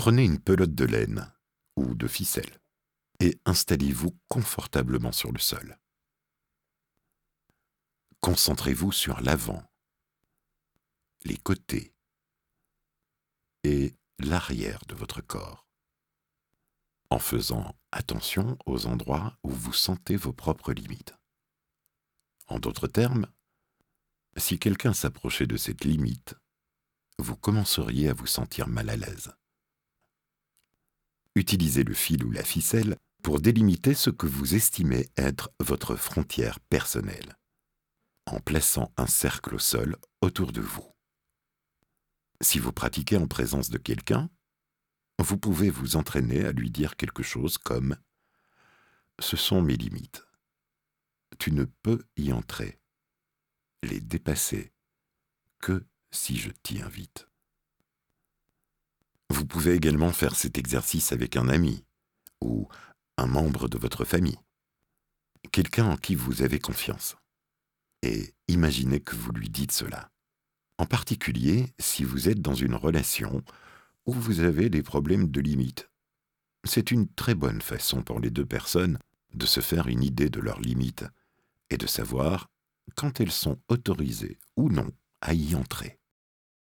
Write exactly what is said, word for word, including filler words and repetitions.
Prenez une pelote de laine ou de ficelle et installez-vous confortablement sur le sol. Concentrez-vous sur l'avant, les côtés et l'arrière de votre corps, en faisant attention aux endroits où vous sentez vos propres limites. En d'autres termes, si quelqu'un s'approchait de cette limite, vous commenceriez à vous sentir mal à l'aise. Utilisez le fil ou la ficelle pour délimiter ce que vous estimez être votre frontière personnelle, en plaçant un cercle au sol autour de vous. Si vous pratiquez en présence de quelqu'un, vous pouvez vous entraîner à lui dire quelque chose comme « Ce sont mes limites. Tu ne peux y entrer, les dépasser, que si je t'y invite. » Vous pouvez également faire cet exercice avec un ami ou un membre de votre famille, quelqu'un en qui vous avez confiance. Et imaginez que vous lui dites cela. En particulier si vous êtes dans une relation où vous avez des problèmes de limites. C'est une très bonne façon pour les deux personnes de se faire une idée de leurs limites et de savoir quand elles sont autorisées ou non à y entrer.